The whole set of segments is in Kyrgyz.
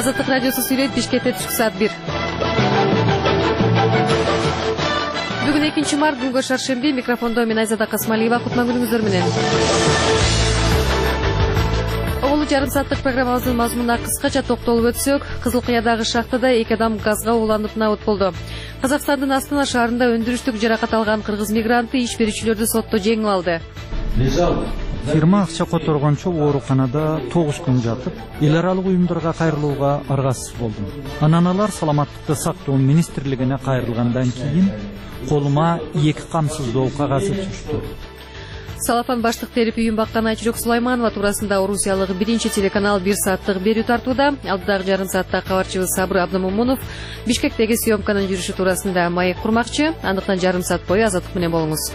Азаттык радиосу сүйлөйт, Бишкекте түшкү саат 1. Бүгүн 2 март, күнгө шаршемби. Микрофондо мен Айзада Касмалиева. Кутман күнүңүздөр менен. Оголу жарым сааттык программабыздын мазмунуна кыскача токтолуп өтсөк, Кызыл Кыядагы шахтада 2 адам газга уланып набыт болду. Казакстандын Астана шаарында өндүрүштүк жаракат алган кыргыз мигранты иш берүүчүлөрдү сотто жеңип алды. Фирма акча которгончо ооруканада 9 күн жатып, эл аралык уюмдарга кайрылууга аргасыз болдум. Анан алар саламаттыкты сактоо министрлигине кайрылгандан кийин колума 2 камсыздоо кагазы түштү. Салафан баштык терип үйүн баккан Айчжок Сулайманова туурасында Орусиялык 1-телеканал 1 сааттык берүү тартууда. Алдыдагы жарым саатта кабарчыбыз Сабыр Абдымомунов Бишкектеги съемканын жүрүшү туурасында маек курмакчы. Андыктан жарым саат бою азаттык менен болуңуз.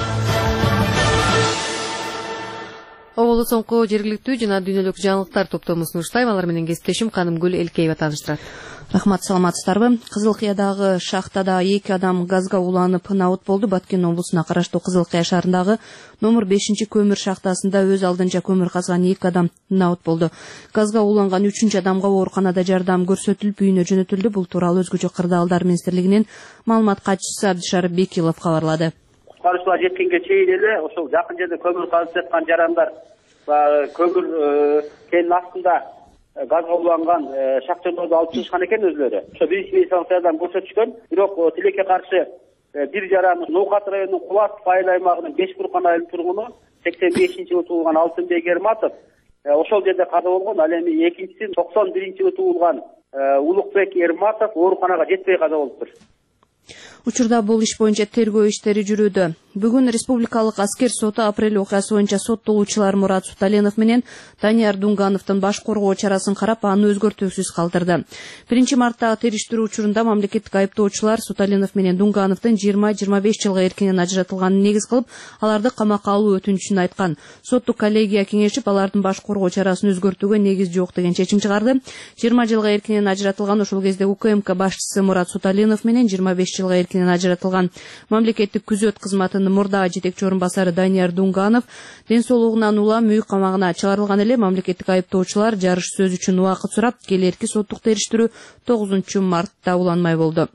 Оголу соңку жергиликтүү жана дүйнөлүк жаңылыктар топтомусун уштайм. Алар менен кесиптешим Канымгүл Элкеева тааныштырат. Рахмат, саламатсыздарбы? Кызыл Кыядагы шахтада 2 адам газга уланып набыт болду. Баткен облусуна караштуу Кызыл Кыя шаарындагы номер 5-көмүр шахтасында өз алдынча көмүр казган 2 адам набыт болду. Газга уланган 3-чү адамга ооруканада жардам көрсөтүлүп үйүнө жөнөтүлдү. Бул тууралуу Өзгөчө кырдаалдар министрлигинин маалымат катчысы Абдишарып Бекилов кабарлады. Куткаруучулар жеткенге чейин эле ошол жакын жерде көмүр казып жаткан жарандар көмүр кенин астында газга уланган шахтерлерди алып чыгышкан экен өзлөрү. Ошо биринчи медициналык жардам көрсөтүшкөн. Бирок тилекке каршы бир жараны Ноокат районунун Кулатов айыл аймагынын Бешкуркан айылынын тургуну 85-жылы туулган Алтынбек Эрматов ошол жерде каза болгон. Ал эми экинчиси 91-жылы туулган Улукбек Эрматов ооруканага жетпей каза болуптур. Учурда бул иш боюнча тергөө иштери жүрүүдө. Бүгүн Республикалык аскер соту апрель окуясы боюнча соттолуучулар Мурат Суталинов менен Данияр Дунгановдун баш коргоо чарасын карап, аны өзгөртүүсүз калтырды. 1 марттагы териштирүү учурунда мамлекеттик айыптоочулар Суталинов менен Дунгановдун 20-25 жылга эркинен ажыратылганын негиз кылып, аларды камакка алуу өтүнүчүн айткан. Соттук коллегия кеңешип, алардын баш коргоо чарасын өзгөртүүгө негиз жок деген чечим чыгарды. 20 жылга эркинен ажыратылган ошол кезде УКМК башчысы Мурат Суталинов менен 25 жылга эркинен ажыратылган мамлекеттик күзөт кызматынын мурдагы жетекчи орун басары Данияр Дунганов ден соолугунан улам үй камагына чыгарылган эле. Мамлекеттик айыптоочулар жарыш сөз үчүн убакыт сурап, келерки соттук териштирүү 9 мартта уланмай болду.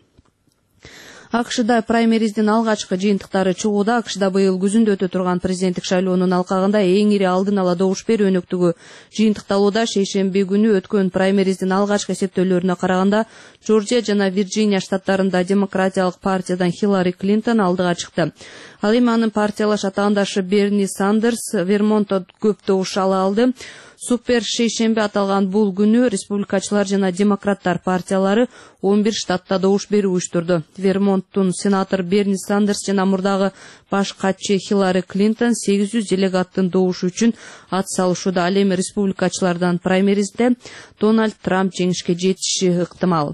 АКШда праймериздин алгачкы жыйынтыктары чыгууда. АКШда быйыл күзүндө өтө турган президенттик шайлоонун алкагында эң ири алдын ала добуш берүү өнөктүгү жыйынтыкталууда. Шейшемби күнү өткөн праймериздин алгачкы эсептөөлөрүнө караганда Жоржия жана Вирджиния штаттарында Демократиялык партиядан Хиллари Клинтон алдыга чыкты. Ал эми анын партиялаш атаандашы Берни Сандерс Вермонтто көп добуш ала алды. Супер шейшемби аталган бул күнү республикачылар жана демократтар партиялары 11 штатта добуш берүү уюштурду. Вермонттун сенатор Берни Сандерс жана мурдагы баш катчы Хиллари Клинтон 800 делегаттын добушу үчүн ат салышууда. Ал эми республикачылардан праймеризде Дональд Трамп жеңишке жетиши ыктымал.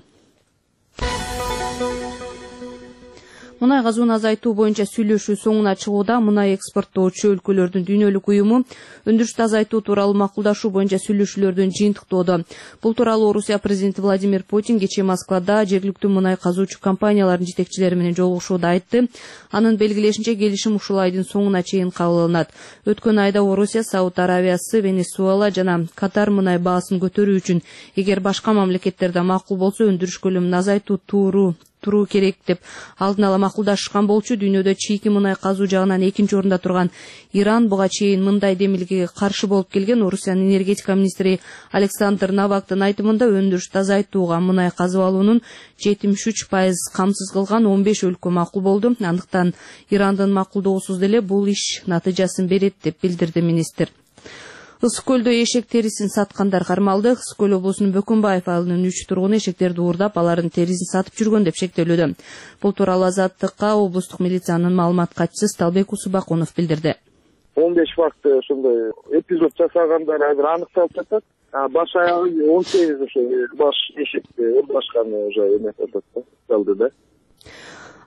Мунай газуун азайтуу боюнча сүйлөшүү соңуна чыгууда. Мунай экспорттоочу өлкөлөрдүн дүйнөлүк уюму өндүрүштү азайтуу тууралуу макулдашуу боюнча сүйлөшүүлөрдөн жыйынтыктоодо. Бул тууралуу Орусия президенти Владимир Путин кечээ Москвада жергиликтүү мунай казуучу компаниялардын жетекчилери менен жолугушууда айтты. Анын белгилешинче, келишим ушул айдын соңуна чейин кабыл алынат. Өткөн айда Орусия, Сауд Аравиясы, Венесуэла жана Катар мунай баасын көтөрүү үчүн эгер башка мамлекеттерде макул болсо өндүрүш көлөмүн азайтуу туруу керек деп алдын ала макулдашкан болчу. Дүйнөдө чийки мунай казуу жагынан 2-орунда турган Иран буга чейин мындай демилгеге каршы болуп келген. Орусиянын энергетика министри Александр Новактын айтымында өндүрүштү азайтууга мунай казып алуунун 73% камсыз кылган 15 өлкө макул болду. Андыктан Ирандын макулдоосуз деле бул иш натыйжасын берет деп билдирди министр. Ысык көлдө эшек терисин саткандар кармалды. Ысык көл облусунун Бөкөнбаев айылынын 3 тургуну эшектерди уурдап, алардын терисин сатып жүргөн деп шектелүүдө. Бул тууралуу Азаттыкка облустук милициянын маалымат катчысы Сталбек Усубакунов билдирди. 15 факты ошондой эпизод жасагандар азыр аныкталып жатат. Баш аягы 18 ошо баш эшекти урбашканы уже эметип атат да, да.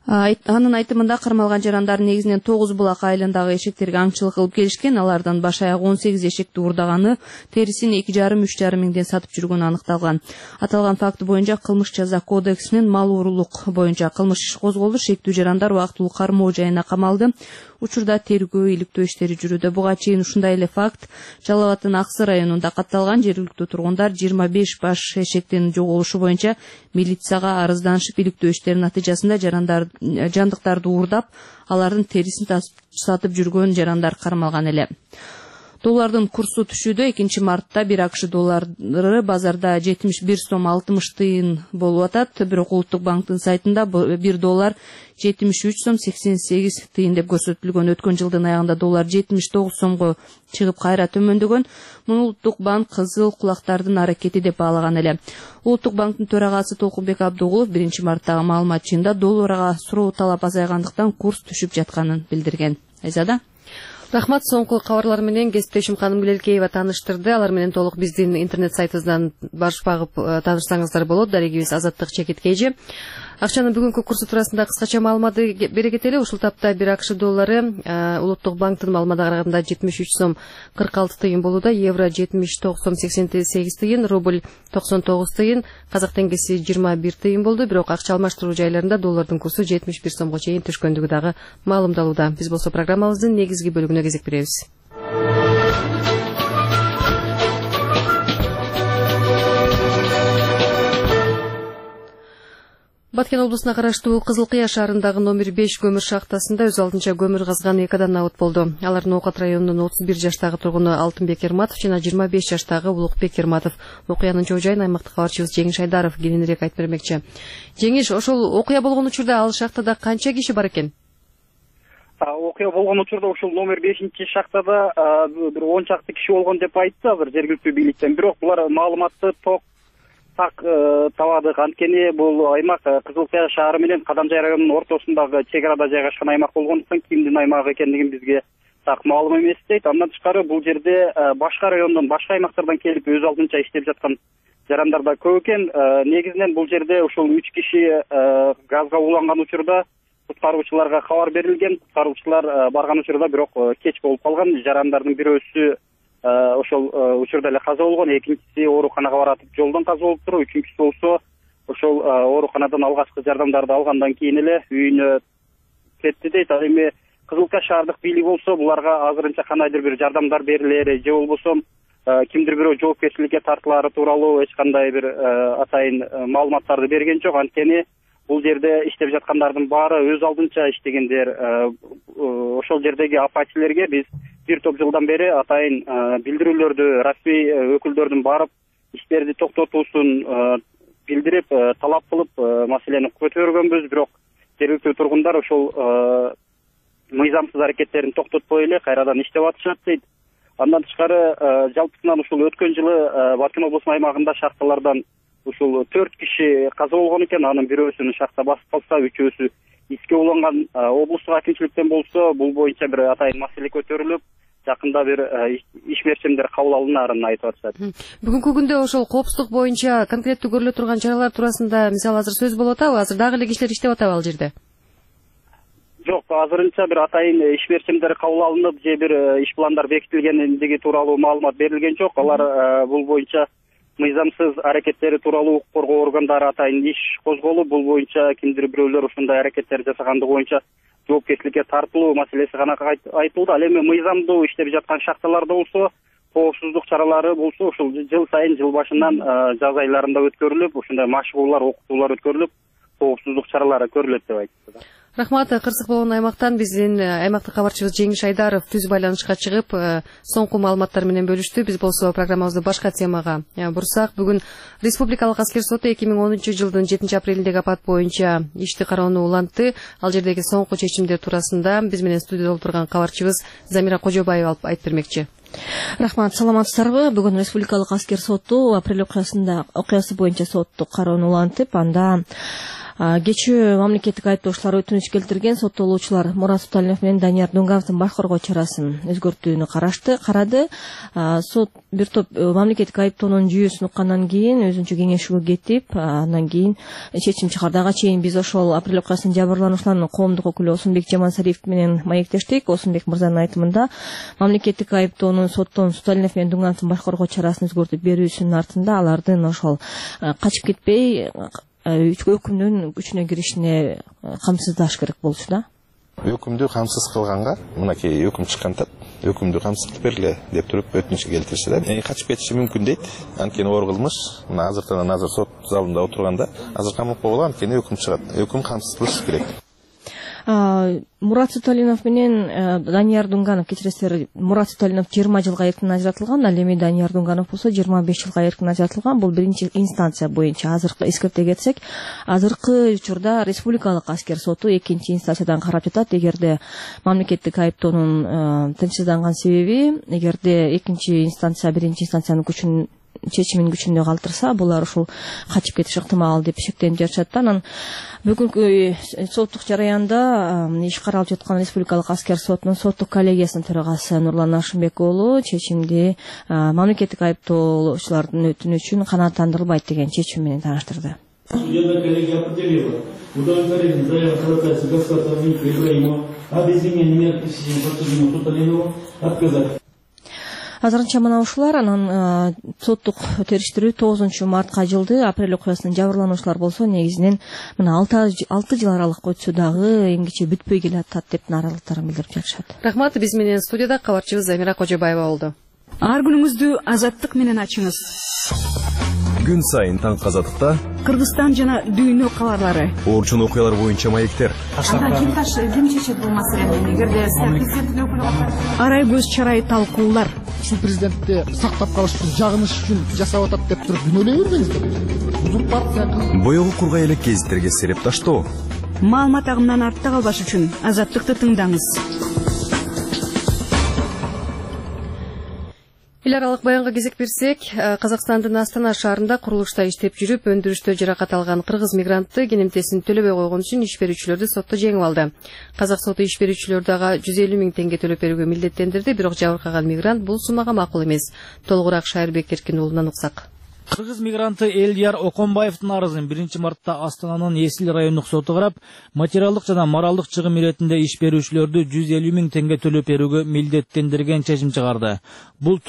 Анын айтымында кармалган жарандар негизинен 9 булак айылындагы эшектерге аңчылык кылып келишкен. Алардан баш аяк 18 эшекти уурдаганы, терисин 2,5–3,5 миңден сатып жүргөнү аныкталган. Аталган факт боюнча кылмыш жаза кодексинин мал уурулук боюнча кылмыш иши козголду. Шектүү жарандар убактылуу кармоо жайына камалды. Учурда тергөө иликтөө иштери жүрүүдө. Буга чейин ушундай эле факт Жалал Абаддын Аксы районунда катталган. Жергиликтүү тургундар 25 баш эшектин жоголушу боюнча милицияга арызданышып, иликтөө иштеринин натыйжасында жандыктарды уурдап, алардын терисин сатып жүргөн жарандар кармалган эле. Доллардын курсу түшүүдө. 2 мартта 1 АКШ доллары базарда 71 сом 60 тыйын болуп атат. Бирок Улуттук банктын сайтында 1 доллар 73 сом 88 тыйын деп көрсөтүлгөн. Өткөн жылдын аягында доллар 79 сомго чыгып кайра төмөндөгөн. Муну Улуттук банк кызыл кулактардын аракети деп баалаган эле. Улуттук банктын төрагасы Толкунбек Абдугулов 1 марттагы маалымат жыйынында долларга суроо талап азайгандыктан курс түшүп жатканын билдирген. Айзада. Рахмат, соңку кабарлар менен кесиптешим Ханым Гүлелкеева тааныштырды. Алар менен толук биздин интернет сайтыбыздан барып багып таанышсаңыздар болот. Дарегибиз Азаттык Чекиткейжи. Акчанын бүгүнкү курсу туурасында кыскача маалыматты бере кетели. Ушул тапта 1 АКШ доллары Улуттук банктын маалыматына караганда 73 сом 46 тыйын болууда, евро 79 сом 88 тыйын, рубль 99 тыйын, казак теңгеси 21 тыйын болду. Бирок акча алмаштыруу жайларында доллардын курсу 71 сомго чейин түшкөндүгү дагы маалымдалууда. Биз болсо программабыздын негизги бөлүгүнө кезек беребиз. Баткен облусуна караштуу Кызыл Кыя шаарындагы номер 5 көмүр шахтасында өз алдынча көмүр казган 2 адам абыт болду. Алар Ноокат районунун 31 жаштагы тургуну Алтынбек Ерматов жана 25 жаштагы Улукбек Ерматов. Окуянын чоо жайын аймактык кабарчыбыз Жеңиш Айдаров кененирээк айтып бермекчи. Жеңиш, ошол окуя болгон учурда ал шахтада канча киши бар экен? Окуя болгон учурда ушул номер 5 шахтада бир 10 чакты киши болгон деп айтты азыр жергиликтүү бийликтен. Бирок булар маалыматты табадык. Анткени бул аймак Кызыл Кыя шаары менен Кадамжай районунун ортосундагы чек арада жайгашкан аймак болгондуктан кимдин аймагы экендигин бизге так маалым эмес дейт. Андан тышкары бул жерде башка райондон, башка аймактардан келип өз алдынча иштеп жаткан жарандар да көп экен. Негизинен бул жерде ушул 3 киши газга уланган учурда куткаруучуларга кабар берилген. Куткаруучулар барган учурда бирок кеч болуп калган. Жарандардын бирөөсү ошол учурда эле каза болгон, экинчиси ооруканага баратып жолдон каза болуптур, үчүнчүсү болсо ошол ооруканадан алгачкы жардамдарды алгандан кийин эле үйүнө кетти дейт. Ал эми Кызыл Кыя шаардык бийлик болсо буларга азырынча кандайдыр бир жардамдар берилери же болбосо кимдир бирөө жоопкерчиликке тартылаары тууралуу эч кандай бир атайын маалыматтарды берген жок. Анткени бул жерде иштеп жаткандардын баары өз алдынча иштегендер. Ошол жердеги апачилерге биз бир топ жылдан бери атайын билдирүүлөрдү, расмий өкүлдөрдүн барып иштерди токтотуусун билдирип, талап кылып маселени көтөргөнбүз. Бирок жергиликтүү тургундар ошол мыйзамсыз аракеттерин токтотпой эле кайрадан иштеп атышат дейт. Андан тышкары жалпысынан ушул өткөн жылы Баткен облусунун аймагында шахталардан ушул 4 киши каза болгон экен. Анын бирөөсүнүн шахта басып калса, 3-өсү иске уланган. Облустук акимчиликтен болсо бул боюнча бир атайын маселе көтөрүлүп, жакында бир иш мерчимдер кабыл алынаарын айтып атышат. Бүгүнкү күндө ошол коопсуздук боюнча конкреттүү көрүлө турган чаралар туурасында мисалы азыр сөз болуп атабы? Азыр дагы эле кишилер иштеп атабы ал жерде? Жок, азырынча бир атайын иш мерчимдер кабыл алынып, же бир иш пландар бекитилгендиги тууралуу маалымат берилген жок. Алар бул боюнча мыйзамсыз аракеттери тууралуу укук коргоо органдары атайын иш козголуп, бул боюнча кимдир бирөөлөр ушундай аракеттер жасагандыгы боюнча жоопкерчиликке тартылуу маселеси гана айтылды. Ал эми мыйзамдуу иштеп жаткан шахталарда болсо коопсуздук чаралары болсо ушул жыл сайын жыл башынан жаз айларында өткөрүлүп, ушундай машыгуулар, окутуулар өткөрүлүп, коопсуздук чаралары көрүлөт деп айтты. Рахмат, кырсык болгон аймактан биздин аймактык кабарчыбыз Жеңиш Айдаров түз байланышка чыгып, соңку маалыматтар менен бөлүштү. Биз болсо программабызды башка темага бурсак, бүгүн Республикалык аскер соту 2010 жылдын 7 апрелиндеги апат боюнча ишти кароону улантты. Ал жердеги соңку чечимдер туурасында биз менен студияда отурган кабарчыбыз Замира Кожобаева айтып бермекчи. Рахмат, саламатсыздарбы? Бүгүн Республикалык аскер соту апрель окуясы боюнча соттук кароону улантып, анда Кечээ мамлекеттик айыптоочулар өтүнүч келтирген соттолуучулар Мурат Суталинов менен Данияр Дунгановдун баш коргоо чарасын өзгөртүүнү карады. Сот бир топ мамлекеттик айыптоонун жүйөсүн уккандан кийин өзүнчө кеңешүүгө кетип, андан кийин чечим чыгарды. Ага чейин биз ошол апрель окуясынын жабырлануучуларынын коомдук өкүлү Осунбек Жамансариев менен маектештик. Осунбек мырзанын айтымында мамлекеттик айыптоонун соттон Суталинов менен Дунгановдун баш коргоо чарасын өзгөртүп берүүсүнүн артында алардын ошол качып кетпей өкүмдүн күчүнө киришине камсыздаш керек болчу да. Өкүмдү камсыз кылганга мынакей өкүм чыкканда өкүмдү камсыздап бергиле деп туруп өтүнүч келтиришти да. Качып кетиши мүмкүн дейт. Анткени оор кылмыш. Мына азыр сот залында отурганда азыр камакка болгон, анткени өкүм чыгат. Өкүм камсыз кылыш керек. Мурат Суталинов менен Данияр Дунганов, кечиресиздер, Мурат Суталинов 20 жылга эркин ажыратылган, ал эми Данияр Дунганов болсо 25 жылга эркин ажыратылган. Бул биринчи инстанция боюнча. Азыркы эскерте кетсек, азыркы учурда республикалык аскер соту экинчи инстанциядан карап жатат. Эгерде мамлекеттик айыптоонун тынчсызданган себеби, эгерде экинчи инстанция биринчи инстанциянын чечимин күчүндө калтырса, булар ушул качып кетиш ыктымал деп шектенип жатышат. Анан бүгүнкү соттук жараянда иш каралып жаткан республикалык аскер сотунун соттук коллегиясынын төрагасы Нурлан Ашымбек уулу чечимди мамлекеттик айыптоочулардын өтүнүчүн канааттандырылбайт деген чечим менен тааныштырды. Судебная коллегия определила удовлетворение заявок ходатайства государственного министра Ибраимова об изменении мер пресечения подсудимого Суталинову отказать. Азырынча мына ушулар анан соттук териштирүү 9 мартка жылды. Апрель окуясынын жабырлануучулар болсо негизинен мына 6 жыл аралык өтсө дагы эң кечээ бүтпөй келатат деп нааразылыктарын билдирип жатышат. Рахмат. Биз менен студияда кабарчыбыз Замира Кожобаева болду. Ар күнүңүздү азаттык менен ачыңыз. Күн сайын таң казаттыкта Кыргызстан жана дүйнө кабарлары. Орчун окуялар боюнча маектер. Ким чечет бул маселени? Эгерде президенттин өкүлү арай көз чарай талкуулар. Ушул президентти сактап калыш үчүн, жагыныш үчүн жасап атат деп туруп дүнөлөй бербеңиздер. Узурпация. Боёгу кургай элек гезиттерге сереп таштоо. Маалымат агымынан артта калбаш үчүн азаттыкты тыңдаңыз. Эл аралык баянга кезек берсек, Казакстандын Астана шаарында курулушта иштеп жүрүп, өндүрүштө жаракат алган кыргыз мигрантты кенемтесин төлөбөй койгон үчүн иш берүүчүлөрдү сотто жеңип алды. Казак соту иш берүүчүлөрдү ага 150 000 теңге төлөп берүүгө милдеттендирди, бирок жабыркаган мигрант бул суммага макул эмес. Толугураак Шайырбек Эркин уулунан уксак. Кыргыз мигранты Элдияр Оконбаевдин арызын 1-мартта Астананын Эсил райондук соту карап, материалдык жана моралдык чыгым иретинде иш берүүчүлөрдү 150 000 теңге төлөп берүүгө милдеттендирген чечим чыгарды. Бул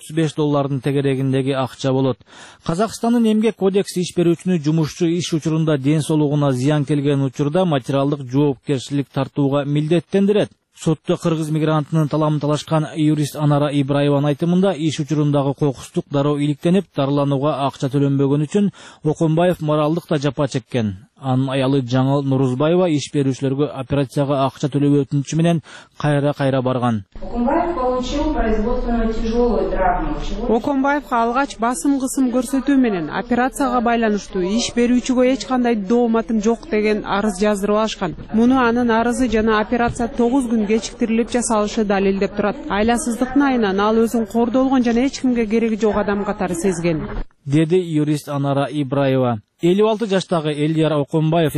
$435 тегерегиндеги акча болот. Казакстандын эмгек кодекси иш берүүчүнү жумушчу иш учурунда ден соолугуна зыян келген учурда материалдык жоопкерчилик тартууга милдеттендирет. Сотто кыргыз мигрантынын таламын талашкан юрист Анара Ибраеванын айтымында иш учурундагы кокустук дароо иликтенип, дарыланууга акча төлөнбөгөн үчүн Оконбаев моралдык да жапа чеккен. Анын аялы Жаңыл Нурузбаева иш берүүчүлөргө операцияга акча төлөө өтүнүчү менен кайра барган. Оконбаев получил производственную тяжелую травму. Оконбаевга алгач басым кысым көрсөтүү менен операцияга байланыштуу иш берүүчүгө эч кандай дооматым жок деген арыз жаздырып алышкан. Муну анын арызы жана операция 9 күн кечиктирилип жасалышы далилдеп турат. Айласыздыктын айынан ал өзүн кордолгон жана эч кимге кереги жок адам катары сезген, деди юрист Анара Ибраева. 56 жаштагы Элдияр Оконбаев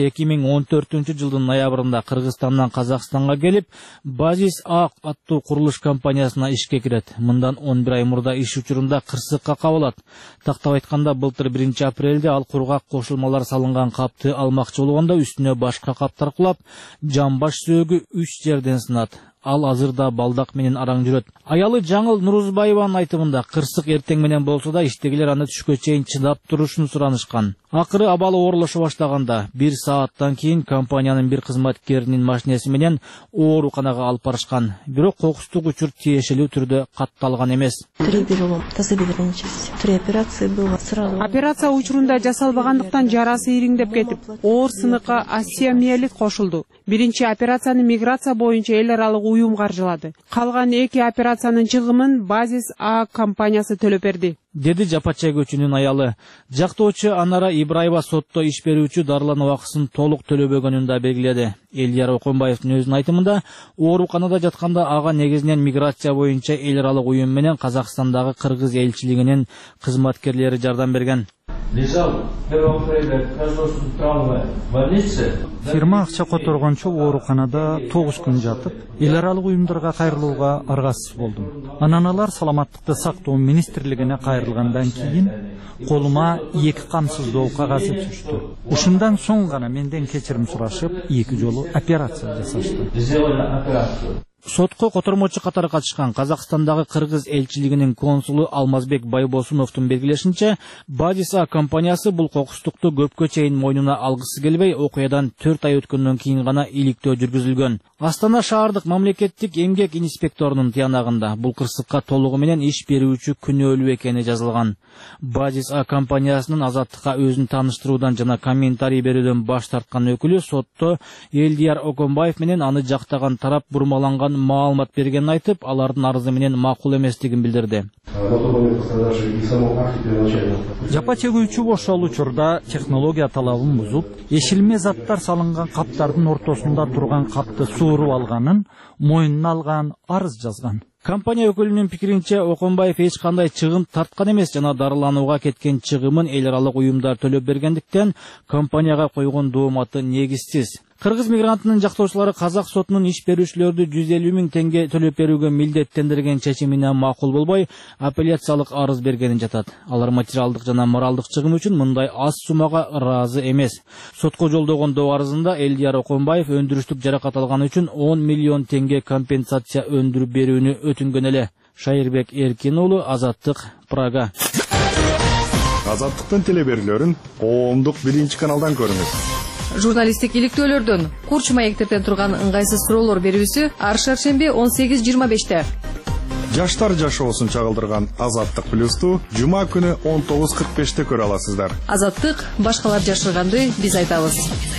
2014 жылдын ноябрында Кыргызстандан Казакстанга келип, Базис ААК аттуу курулуш компаниясына ишке кирет. Мындан 11 ай мурда иш учурунда кырсыкка кабылат. Тактап айтканда, былтыр 1-апрелде ал кургак кошулмалар салынган капты алмакчы болгондо үстүнө башка каптар кулап, жамбаш сөөгү 3 жерден сынат. Ал азырда балдак менен араң жүрөт. Аялы Жаңыл Нурузбаеванын айтымында, кырсык эртең менен болсо да иштегилер аны түшкө чейин чыдап турушун суранышкан. Акыры абалы оорлошо баштаганда 1 сааттан кийин компаниянын бир кызматкеринин машинеси менен ооруканага алып барышкан. Бирок кокустук учур тиешелүү түрдө катталган эмес. 3 перелом тазобедренной части. 3 операции было сразу. Операция учурунда жасалбагандыктан жарасы ириңдеп кетип, оор сыныкка остеомиелит кошулду. Биринчи операцияны миграция боюнча эл аралык уюм каржылады. Калган 2 операциянын чыгымын Базис ААК компаниясы төлөп берди, деди жапа чегүүчүнүн аялы. Жактоочу Анара Ибраева сотто иш берүүчү дарылануу акысын толук төлөбөгөнүн да белгиледи. Элдияр Оконбаевдин өзүнүн айтымында, ооруканада жатканда ага негизинен миграция боюнча эл аралык уюм менен Казакстандагы кыргыз элчилигинин кызматкерлери жардам берген. лежал производственной травмы в больнице. Фирма акча которгончо ооруканада 9 күн жатып, эл аралык уюмдарга кайрылууга аргасыз болдум. Аналар саламаттыкты сактоо министрлигине кайрылгандан кийин колума 2 камсыздоо кагаzy түштү. Ушундан соң гана менден кечирим сурашып, 2 жолу операция жасашты. Сотко котормочу катары катышкан Казакстандагы Кыргыз элчилигинин консулу Алмазбек Байбосуновдун белгилешинче, Бадиса компаниясы бул кокустукту көпкө чейин мойнуна алгысы келбей, окуядан 4 ай өткөндөн кийин гана иликтөө жүргүзүлгөн. Астана шаардык мамлекеттик эмгек инспекторунун тыянагында бул кырсыкка толугу менен иш берүүчү күнөөлүү экени жазылган. Бадиса компаниясынын азаттыкка өзүн тааныштыруудан жана комментарий берүүдөн баш тарткан өкүлү сотто Элдияр Оконбаев менен аны жактаган тарап бурмаланган маалымат бергенин айтып, алардын арызы менен макул эместигин билдирди. Жапа чегүүчү ошол учурда технология талабын бузуп, эшилме заттар салынган каптардын ортосунда турган капты сууруп алганын мойнуна алган, арыз жазган. Компания өкүлүнүн пикиринче, Оконбаев эч кандай чыгым тарткан эмес жана дарыланууга кеткен чыгымын эл аралык уюмдар төлөп бергендиктен компанияга койгон дооматы негизсиз. Кыргыз мигрантынын жактоочулары Казак сотунун иш берүүчүлөрдү 150 000 теңге төлөп берүүгө милдеттендирген чечимине макул болбой, апелляциялык арыз бергенин жатат. Алар материалдык жана моралдык чыгым үчүн мындай аз суммага ыраазы эмес. Сотко жолдогон доо арызында Элдияр Оконбаев өндүрүштүк жаракат алган үчүн 10 миллион теңге компенсация өндүрүп берүүнү өтүнгөн эле. Шайырбек Эркин уулу, Азаттык, Прага. Азаттыктын телеберүүлөрүн коомдук 1-каналдан көрүңүз. Журналисттик иликтөөлөрдөн, курч маектерден турган ыңгайсыз суроолор берүүсү ар шаршемби 18:25-те. Жаштар жашоосун чагылдырган Азаттык плюсту жума күнү 19:45-те көрө аласыздар. Азаттык, башкалар жашырганды биз айтабыз.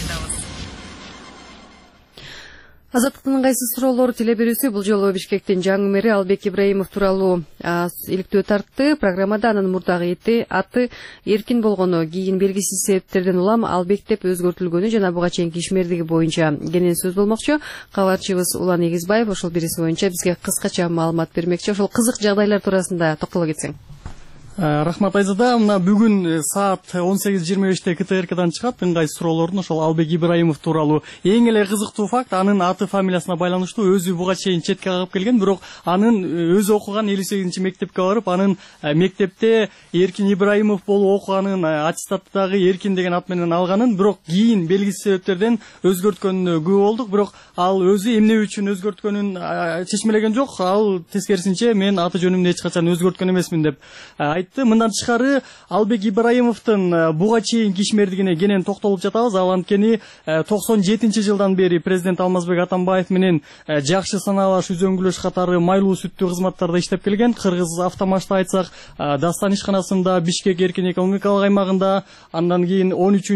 Азаттыктын ыңгайсыз суроолор телеберүүсү бул жолу Бишкектин жаңы мэри Албек Ибраимов тууралуу иликтөө тартты. Программада анын мурдагы аты эркин болгону, кийин белгисиз себептерден улам Албек деп өзгөртүлгөнү жана буга чейинки ишмердиги боюнча кенен сөз болмокчу. Кабарчыбыз Улан Эгизбаев ошол бириси боюнча бизге кыскача маалымат бермекчи. Ошол кызык жагдайлар туурасында токтоло кетсең. Рахмат Айзада, мына бүгүн саат 18:25-те КТРКдан чыгат ыңгайсыз суроолордун ошол Албек Ибраимов тууралуу. Эң эле кызыктуу факт, анын аты фамилиясына байланыштуу өзү буга чейин четке кагып келген, бирок анын өзү окуган 58-мектепке барып, анын мектепте Эркин Ибраимов болуп окуганын, аттестаттагы Эркин деген ат менен алганын, бирок кийин белгисиз себептерден өзгөрткөнүнө күбө болдук, бирок ал өзү эмне үчүн өзгөрткөнүн чечмелеген жок. Ал тескерисинче мен аты жөнүмдү эч качан өзгөрткөн эмесмин деп айтты. Мындан тышкары Албек Ибраимовдун буга чейинки ишмердигине кенен токтолуп жатабыз. Ал анткени 97-жылдан бери президент Алмазбек Атамбаев менен жакшы саналаш үзөңгүлөш катары майлуу сүттүү кызматтарда иштеп келген. Кыргыз автомашта айтсак, Дастан ишканасында, Бишкек эркин экономикалык аймагында, андан кийин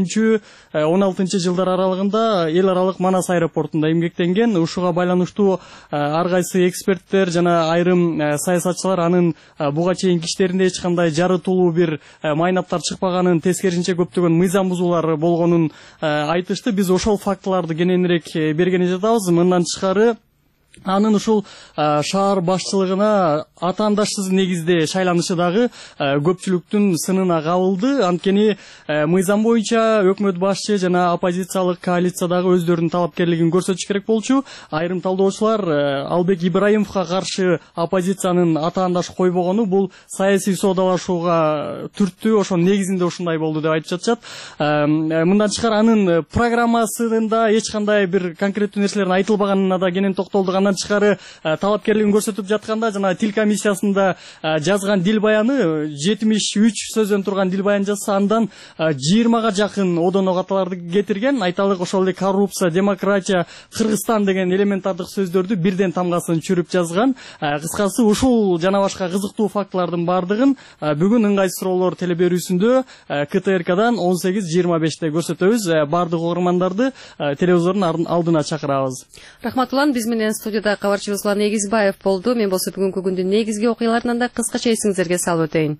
13-16 жылдар аралыгында эл аралык Манас аэропортунда эмгектенген. Ушуга байланыштуу ар кайсы эксперттер жана айрым саясатчылар анын буга чейинки иштеринде эч кандай жарытылуу бир майнаптар чыкпаганын, тескерисинче көптөгөн мыйзам бузуулар болгонун айтышты. Биз ошол фактыларды кененирээк бергени жатабыз. Мындан тышкары анын ушул шаар башчылыгына атаандашсыз негизде шайланышы дагы көпчүлүктүн сынына кабылды. Анткени мыйзам боюнча өкмөт башчы жана оппозициялык коалиция дагы өздөрүнүн талапкерлигин көрсөтүш керек болчу. Айрым талдоочулар Албек Ибраимовго каршы оппозициянын атаандаш койбогону бул саясий соодалашууга түрттү, ошонун негизинде ушундай болду деп айтып жатышат. Мындан тышкары анын программасында эч кандай бир конкреттүү нерселердин айтылбаганына да кенен токтолдук. Андан тышкары талапкерлигин көрсөтүп жатканда жана тил комиссиясында жазган дил баяны 73 сөздөн турган дил баян жазса, андан 20га жакын одоно каталарды кетирген. Айталык, ошол эле коррупция, демократия, Кыргызстан деген элементардык сөздөрдү бирден тамгасын чүрүп жазган. Кыскасы ушул жана башка кызыктуу фактылардын бардыгын бүгүн ыңгайсыз суроолор телеберүүсүндө КТРКдан 18:25-те көрсөтөбүз. Бардык угармандарды телевизордун алдына чакырабыз. Рахмат Улан, биз менен студияда кабарчыбыз Улан Эгизбаев болду. Мен болсо бүгүнкү күндүн негизги окуяларынан да кыскача эсиңиздерге салып өтөйүн.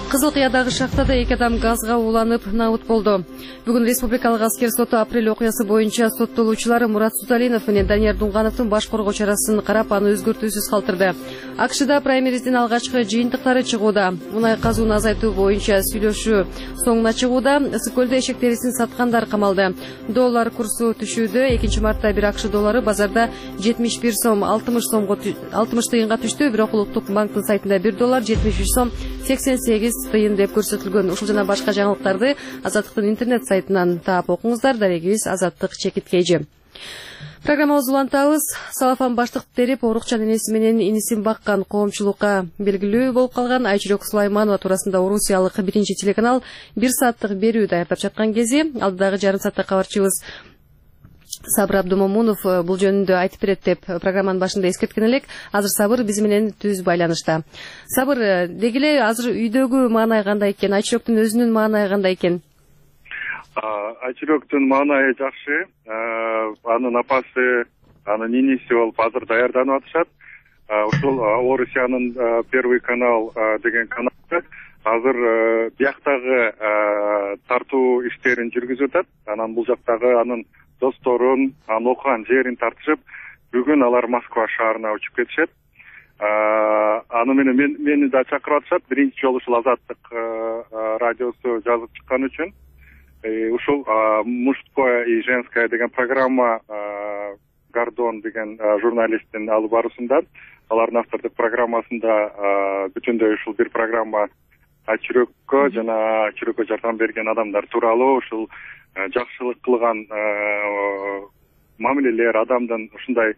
Кызыл Кыядагы шахтада 2 адам газга уланып наут болду. Бүгүн Республикалык аскер соту апрель окуясы боюнча соттолуучулар Мурат Суталинов менен Данияр Дунгановдун баш коргоо чарасын карап, аны өзгөртүүсүз калтырды. АКШда праймериздин алгачкы жыйынтыктары чыгууда. Мунай казууну азайтуу боюнча сүйлөшүү соңуна чыгууда. Ысык-көлдө эшек терисин саткандар камалды. Доллар курсу түшүүдө. 2 мартта бир АКШ доллары базарда 71 сом 60 тыйынга түштү. Бирок Улуттук банктын сайтында 1 доллар 73 сом 88 тыйын деп көрсөтүлгөн. Ушул жана башка жаңылыктарды Азаттыктын интернет сайтынан таап окуңуздар. Дарегибиз Азаттык Чекиткейжи. Программабызды улантабыз. Салафан баштык терип, орукчан энеси менен инисин баккан коомчулукка белгилүү болуп калган Айчүрөк Сулайманова туурасында Орусиялык 1 телеканал 1 сааттык берүү даярдап жаткан кези, алдыдагы жарым саатта кабарчыбыз Сабыр Абдумомунов бул жөнүндө айтып берет деп программанын башында эскерткен элек. Азыр Сабыр биз менен түз байланышта. Сабыр, деги эле азыр үйдөгү маанай кандай экен? Айчүрөктүн өзүнүн маанайы кандай экен? Айчүрөктүн маанайы жакшы. Анын апасы, анын иниси болуп азыр даярданып атышат. Ушул Орусиянын Первый канал деген каналда азыр бияктагы тартуу иштерин жүргүзүп атат. Анан бул жактагы анын досторун, анын окуган жерин тартышып, бүгүн алар Москва шаарына учуп кетишет. Аны менен мени да чакырып атышат. Биринчи жолу ушул Азаттык радиосу жазып чыккан үчүн. Ушул мужское и женское деген программа Гордон деген журналисттин алып баруусунда, алардын автордук программасында бүтүндөй ушул бир программа Айчүрөккө жана Айчүрөккө жардам берген адамдар тууралуу, ушул жакшылык кылган мамилелер, адамдын ушундай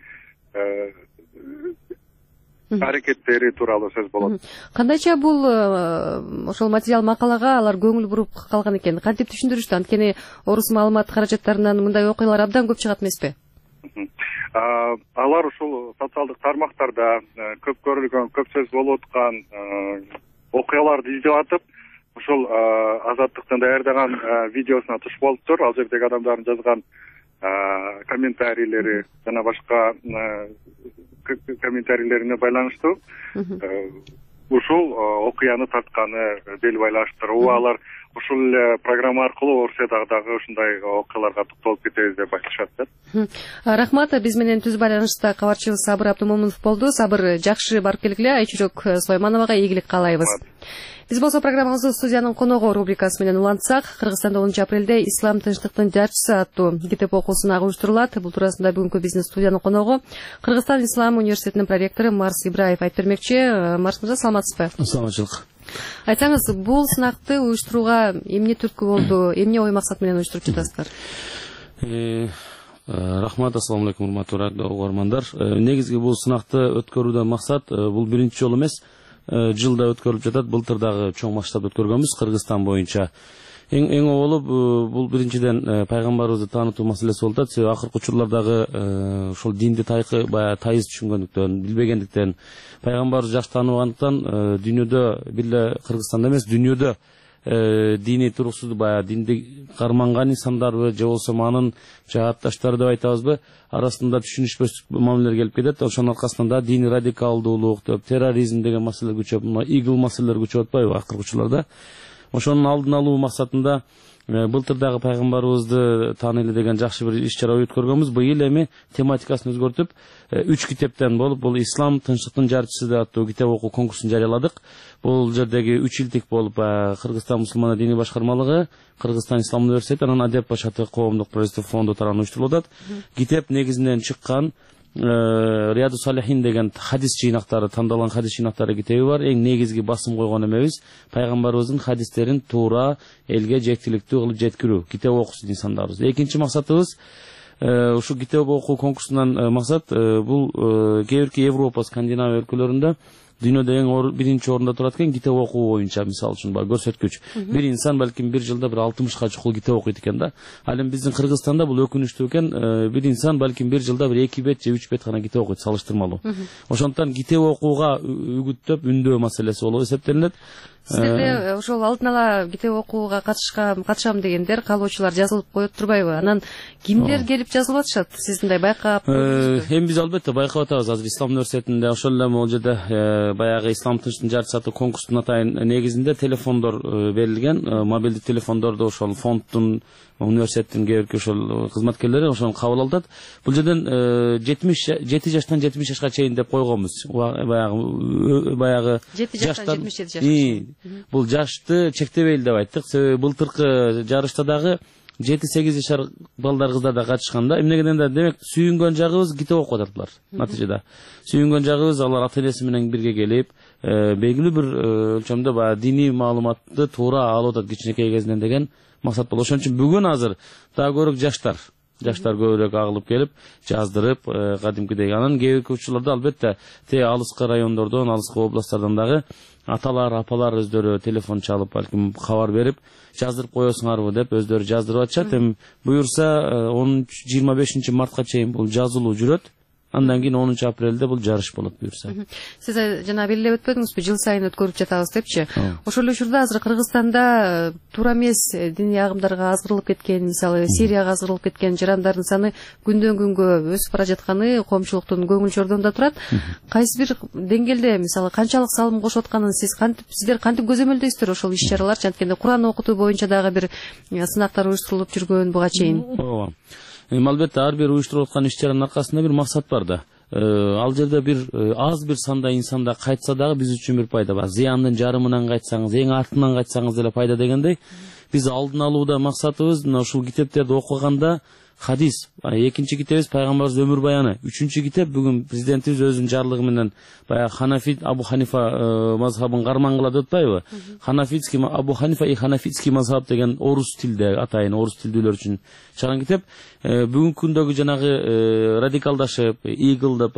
аракеттери тууралуу сөз болот. Кандайча бул ошол материал макалага алар көңүл буруп калган экен? Кантип түшүндүрүштү? Анткени орус маалымат каражаттарынан мындай окуялар абдан көп чыгат эмеспи? Алар ушул социалдык тармактарда көп көрүлгөн, көп сөз болуп аткан окуяларды издеп атып, ушул Азаттыктын даярдаган видеосуна туш болуптур. Ал жердеги адамдардын жазган комментарийлери жана башка комментарийлерине байланыштуу ушул окуяны тартканы бел байланыштыр. Алар ушул программа аркылуу Орусиядагы ушундай окуяларга токтолуп кетебиз деп айтышат. Рахмат. Биз менен түз байланышта кабарчыбыз Сабыр Абдумомунов болду. Сабыр, жакшы барып келгиле. Айчүрөк Сулаймановага ийгилик каалайбыз. Биз болсо программабызды студиянын коногу рубрикасы менен улантсак, Кыргызстанда 10 апрелде Ислам тынчтыктын жарчысы аттуу китеп окуусуна уюштурулат. Бул туурасында бүгүнкү биздин студиянын коногу Кыргызстан Ислам университетинин проректору Марс Ибраев айтып бермекчи. Марс мырза, саламатсызбы? Саламатчылык. Айтсаңыз, бул сынакты уюштурууга эмне түрткү болду? Эмне ой максат менен уюштуруп жатасыздар? Рахмат, ассаламу алейкум, урматтуу угармандар. Негизги бул сынакты өткөрүүдөн максат бул биринчи жолу эмес, жылда өткөрүлүп жатат. Былтыр дагы чоң масштабта өткөргөнбүз Кыргызстан боюнча. Эң болуп бул биринчиден пайгамбарыбызды таанытуу маселеси болуп атат. Себеби акыркы учурлардагы ошол динди тайыз түшүнгөндүктөн, билбегендиктен, пайгамбарыбызды жакшы тааныбагандыктан дүйнөдө, бир Кыргызстанда эмес, дүйнөдө дини туруксуз динди карманган инсандарбы же болбосо анын жаатташтары деп айтабызбы, арасында түшүнүшпөстүк мамилелер келип кетет. Ошонун аркасында дини радикалдуулук деп, терроризм деген маселелер күчөп, мына игил маселелер күчөп атпайбы акыркы учурларда. Ошонун алдын алуу максатында былтыр дагы пайгамбарыбызды тааныйлы деген жакшы бир иш-чара өткөргөнбүз. Быйыл эми тематикасын өзгөртүп 3 китептен болуп, бул Ислам тынчтыктын жарчысы деп аттуу китеп окуу конкурсун жарыяладык. Бул жердеги 3 илтик болуп Кыргызстан мусулмандар дини башкармалыгы, Кыргызстан Ислам университети, анан Адеп Башаты коомдук правительство фонду тарабынан уюштурулуп атат. Китеп негизинен чыккан Рияду Салихин деген хадис жыйнактары, тандалган хадис жыйнактары китеби бар. Эң негизги басым койгон эмебиз пайгамбарыбыздын хадистерин туура элге жектиликтүү кылып жеткирүү, китеп окусун инсандарыбыз. Экинчи максатыбыз ушу китеп окуу конкурсунан максат бул кээ бирки Европа, Скандинавия өлкөлөрүндө дүйнөдө эң биринчи орунда турат экен китеп окуу боюнча. Мисалы үчүн көрсөткүч. Бир инсан балким бир жылда бир 60га чукул китеп окуйт экен да. Ал эми биздин Кыргызстанда бул өкүнүчтүү экен. Бир инсан балким бир жылда бир 2 бет же 3 бет гана китеп окуйт, салыштырмалуу. Ошондуктан китеп окууга үгүттөп, үндөө маселеси болуп эсептелинет. Сиздерде ошол алдын ала китеп окууга катышам дегендер, каалоочулар жазылып коет турбайбы? Анан кимдер келип жазылып атышат? Сиз мындай байкап көрдүңүзбү? Эми биз албетте байкап атабыз. Азыр Ислам университетинде ошол эле могул жерде баягы Ислам тынчтын жарчысы аты конкурстун атайын негизинде телефондор берилген, мобилдик телефондорду ошол фонддун университеттин кээ бирки ошол кызматкерлери ошону кабыл алат. Бул жерден 7 жаштан 70 жашка чейин деп койгонбуз. Баягы 7 жаштан 77 жашка. Бул жашты чектебейли деп айттык. Себеби былтыркы жарышта дагы 7-8 жашар балдар кыздар да катышканда, эмне дегенде демек сүйүнгөн жагыбыз китеп окуп атыптыр. Натыйжада сүйүнгөн жагыбыз алар ата-энеси менен бирге келип, белгилүү бир өлчөмдө баягы диний маалыматты туура алып атат кичинекей кезинен деген максат болот. Ошон үчүн бүгүн азыр дагы көбүрөөк жаштар көбүрөөк агылып келип, жаздырып, кадимкидей. Анан кээ бирки учурларда албетте алыскы райондордон, алыскы областтардан дагы аталар, апалар өздөрү телефон чалып, балким кабар берип, жаздырып коесуңарбы деп өздөрү жаздырып атышат. Эми буюрса 25 мартка чейин бул жазылуу жүрөт. Андан кийин 10 апрелде бул жарыш болот буюрса. Сиз жана белгилеп өтпөдүңүзбү, жыл сайын өткөрүп жатабыз депчи. Ошол эле учурда азыр Кыргызстанда туура эмес диний агымдарга азгырылып кеткен, мисалы Сирияга азгырылып кеткен жарандардын саны күндөн күнгө өсүп бара жатканы коомчулуктун көңүл чордонуна турат. Кайсы бир деңгээлде, мисалы канчалык салым кошуп атканын сиздер кантип көзөмөлдөйсүздөр ошол иш-чаралар? Анткенде Куран окутуу боюнча дагы бир сынактар уюштурулуп жүргөн буга чейин. Ооба. Албетте ар бир уюштуруп аткан иш-чаранын аркасында бир максат бар да. Ал жерде бир аз бир санда инсанда кайтса дагы биз үчүн бир пайда бар. Зыяндын жарымынан кайтсаңыз, эң артынан кайтсаңыз деле пайда дегендей, биз алдын алууда максатыбыз ушул китептерди окуганда хадис, экинчи китебиз пайгамбарыбыз өмүр баяны, үчүнчү китеп бүгүн президентибиз өзүнүн жарлыгы менен баягы Ханафи Абу Ханифа мазхабын карман кылат деп атпайбы? Ханафитский Абу Ханифа и Ханафитский мазхаб деген орус тилде атайын, орус тилдүүлөр үчүн чыган китеп. Бүгүнкү күндөгү жанагы радикалдашып, игылдып,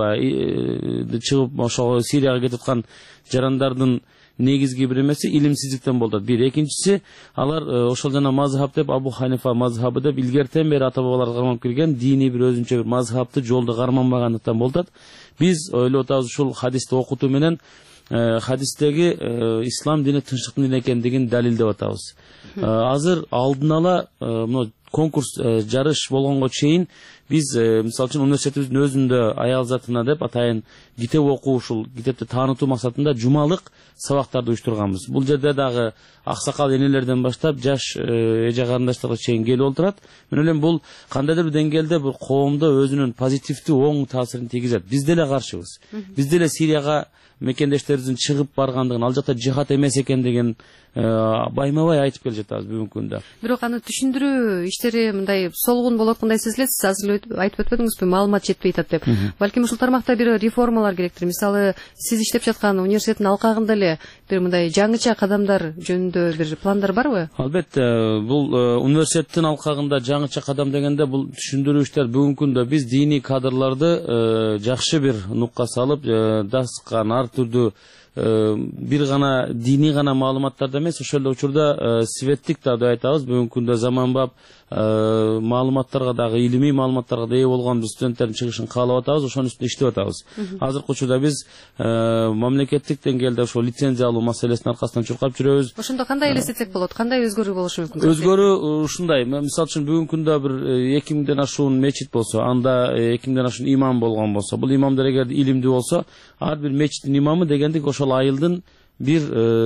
чыгып ошо Сирияга кетип аткан жарандардын негизги бир эмеси илимсиздиктен болот. Бир, экинчиси алар ошол жана мазхаб деп Абу Ханифа мазхабы деп илгертен бери ата бабалар карманып келген дини бир өзүнчө бир мазхабты жолду карманбагандыктан болот. Биз ойлоп атабыз ушул хадисти окутуу менен хадистеги ислам дини тынчтыктын дини экендигин далилдеп атабыз. Азыр алдын ала конкурс жарыш болгонго чейин биз мисалы үчүн университетибиздин өзүндө аял затына деп атайын китеп окуу, ушул китепти таанытуу максатында жумалык сабактарды уюштурганбыз. Бул жерде дагы аксакал энелерден баштап жаш эже карындаштарга чейин келип олтурат. Мен ойлойм бул кандайдыр бир деңгээлде бир коомдо өзүнүн позитивдүү оң таасирин тийгизет. Биз деле каршыбыз. Биз деле Сирияга мекендештерибиздин чыгып баргандыгын, ал жакта жихад эмес экендигин байма-бай айтып келе жатабыз бүгүнкү күндө. Бирок аны түшүндүрүү иштери мындай солгун болуп аткандай сезилет. Азыр айтып өтпөдүңүзбү, маалымат жетпей атат деп. Балким ушул тармакта бир реформалар керектир. Мисалы, сиз иштеп жаткан университеттин алкагында эле бир мындай жаңыча кадамдар жөнүндө бир пландар барбы? Албетте, бул университеттин алкагында жаңыча кадам дегенде бул түшүндүрүү иштер бүгүнкү күндө биз диний кадрларды жакшы бир нукка салып, даскан ар түрдүү бир гана диний гана маалыматтарды эмес, ошол эле учурда светтик да деп айтабыз. Бүгүнкү күндө заманбап маалыматтарга дагы, илимий маалыматтарга да ээ болгон биз студенттердин чыгышын каалап атабыз, ошонун үстүндө иштеп атабыз. Азыркы учурда биз мамлекеттик деңгээлде ошол лицензия алуу маселесин аркасынан чуркап жүрөбүз. Ошондо кандай элестетсек болот? Кандай өзгөрүү болушу мүмкүн? Өзгөрүү ушундай. Мисалы үчүн бүгүнкү күндө бир 2000ден ашуун мечит болсо, анда 2000ден ашуун имам болгон болсо, бул имамдар эгер илимдүү болсо, ар бир мечиттин имамы дегендик ошол айылдын бир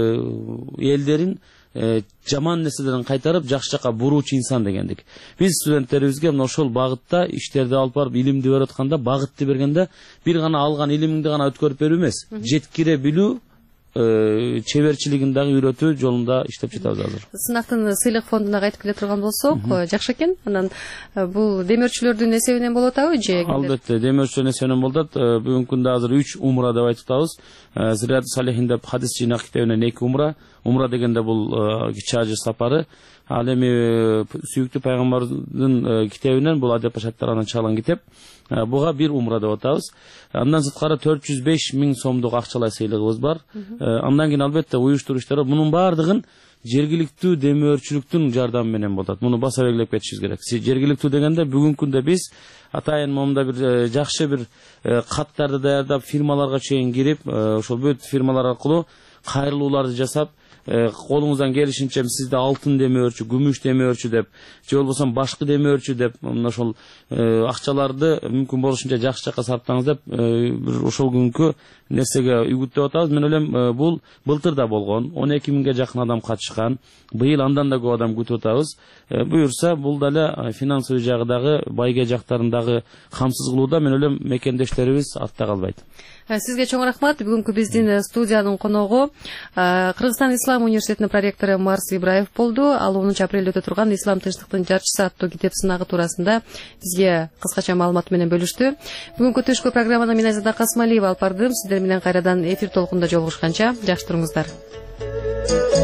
элдерин жаман нерселерин кайтарып жакшы жака буруучу инсан дегендик. Биз студенттерибизге мына ошол багытта иштерди алып барып илимди берип атканда, багытты бергенде бир гана алган илимиңди гана өткөрүп берүү эмес, жеткире билүү, чеберчилигин дагы үйрөтүү жолунда иштеп жатабыз азыр. Сынактын сыйлык фондуна кайтып келе турган болсок, жакшы экен. Анан бул демөөрчүлөрдүн эсебинен болуп атабы же? Албетте, демөөрчүлөрдүн эсебинен болуп атат. Бүгүнкү күндө азыр 3 умра деп айтып атабыз. Зият Салихин деп хадис жыйнак китебинен 2 умра. Умра дегенде бул кичи ажы сапары. Ал эми сүйүктүү пайгамбардын китебинен бул Адеп Пашаттарынан чыгылган китеп. Буга 1 умра деп атабыз. Андан сырткары 405 000 сомдук акчалай сыйлыгыбыз бар. Андан кийин албетте уюштуруу иштери, мунун баардыгын жергиликтүү демөөрчүлүктүн жардамы менен болот. Муну баса белгилеп кетишибиз керек. Жергиликтүү дегенде бүгүнкү күндө биз атайын момунда бир жакшы бир каттарды даярдап, фирмаларга чейин кирип, ошол бүт фирмалар аркылуу кайрылууларды жасап, колуңуздан келишинче сизде алтын демөөрчү, күмүш демөөрчү деп, же болбосо башкы демөөрчү деп, ошол акчаларды мүмкүн болушунча жакшы жакка сарптаңыз деп бир ошол күнкү нерсеге үгүттөп атабыз. Мен ойлойм, бул былтыр да болгон, 12 миңге жакын адам катышкан. Быйыл андан да көп адам күтүп атабыз. Буюрса, бул дагы финансовый жагдагы байге жактарындагы камсыз кылууда мен ойлойм мекендештерибиз артта калбайт. Сизге чоң рахмат. Бүгүнкү биздин студиянын коногу Кыргызстан Ислам университетинин проректору Марс Ибраев болду. Ал 10 апрелде өтө турган Ислам тынчтыктын жарчысы аттуу китеп сынагы туурасында бизге кыскача маалымат менен бөлүштү. Бүгүнкү түшкү программаны мен Айзада Касмалиева алып бардым. Сиздер менен кайрадан эфир толкунда жолугушканча жакшы туруңуздар.